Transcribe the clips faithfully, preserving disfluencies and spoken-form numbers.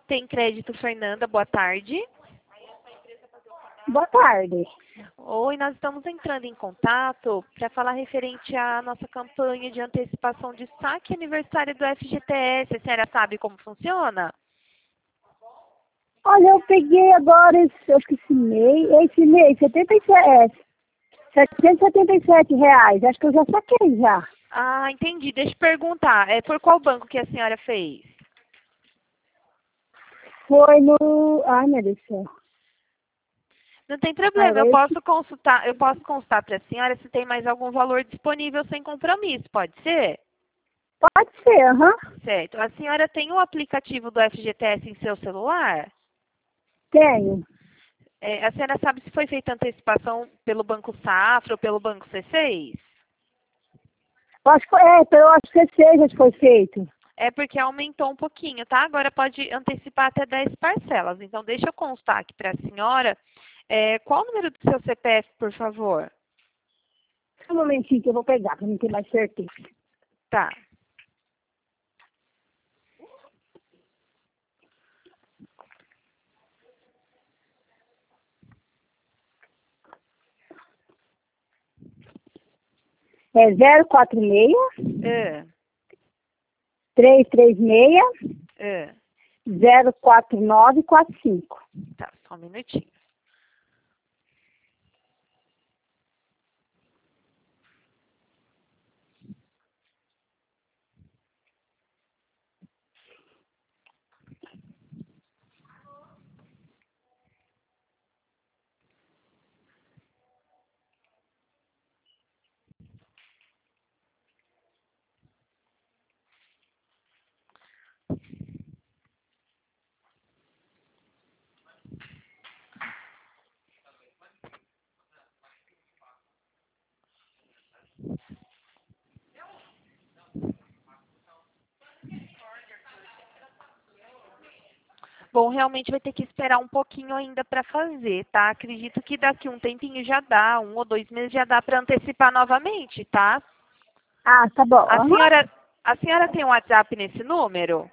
Tem Crédito Fernanda, boa tarde. Boa tarde. Oi, nós estamos entrando em contato para falar referente à nossa campanha de antecipação de saque aniversário do F G T S. A senhora sabe como funciona? Olha, eu peguei agora, esse, eu esqueci mês, esse mês, setenta e sete, setecentos e setenta e sete reais. Acho que eu já saquei já. Ah, entendi. Deixa eu perguntar. É por qual banco que a senhora fez? Foi no... Ai, meu Deus do céu. Não tem Ah, problema. era Eu esse? posso consultar, eu posso consultar para a senhora se tem mais algum valor disponível sem compromisso. Pode ser? Pode ser, aham. Certo. A senhora tem o aplicativo do F G T S em seu celular? Tenho. É, a senhora sabe se foi feita antecipação pelo Banco Safra ou pelo Banco C seis? Eu acho que foi, é, eu acho que seja foi feito. É porque aumentou um pouquinho, tá? Agora pode antecipar até dez parcelas. Então, deixa eu constar aqui para a senhora. É, qual o número do seu C P F, por favor? Só um momentinho que eu vou pegar, para não ter mais certeza. Tá. É zero quatro seis, É, três três seis, é. zero quatro nove quatro cinco. Tá, só um minutinho. Bom, realmente vai ter que esperar um pouquinho ainda para fazer, tá? Acredito que daqui um tempinho já dá, um ou dois meses já dá para antecipar novamente, tá? Ah, tá bom. A Aham. senhora, a senhora tem um WhatsApp nesse número?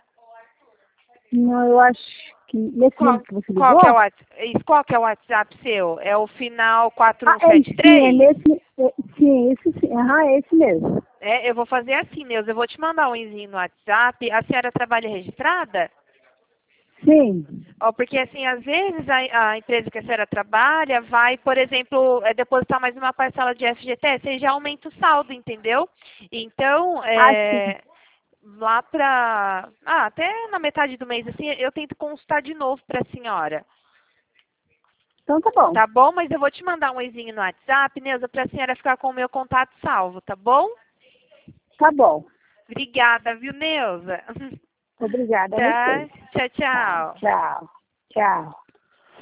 Não, eu acho que nesse Qual, número que você qual que é o ligou? WhatsApp? Qual que é o WhatsApp seu? É o final Ah, é, sim, é quatro um sete três? nesse, é, sim, esse sim, aham, é esse mesmo. É, eu vou fazer assim, Neuza. Eu vou te mandar um enzinho no WhatsApp. A senhora trabalha registrada? Sim. Ó, porque assim, às vezes a, a empresa que a senhora trabalha vai, por exemplo, é, depositar mais uma parcela de F G T S e já aumenta o saldo, entendeu? Então, Ah, sim. é, lá para... Ah, até na metade do mês, assim, eu tento consultar de novo para a senhora. Então tá bom. Tá bom? Mas eu vou te mandar um enzinho no WhatsApp, Neuza, para a senhora ficar com o meu contato salvo, tá bom? Tá bom. Obrigada, viu, Neuza? Obrigada a Tá? vocês. Tchau, Tá, tchau. tchau. Tchau.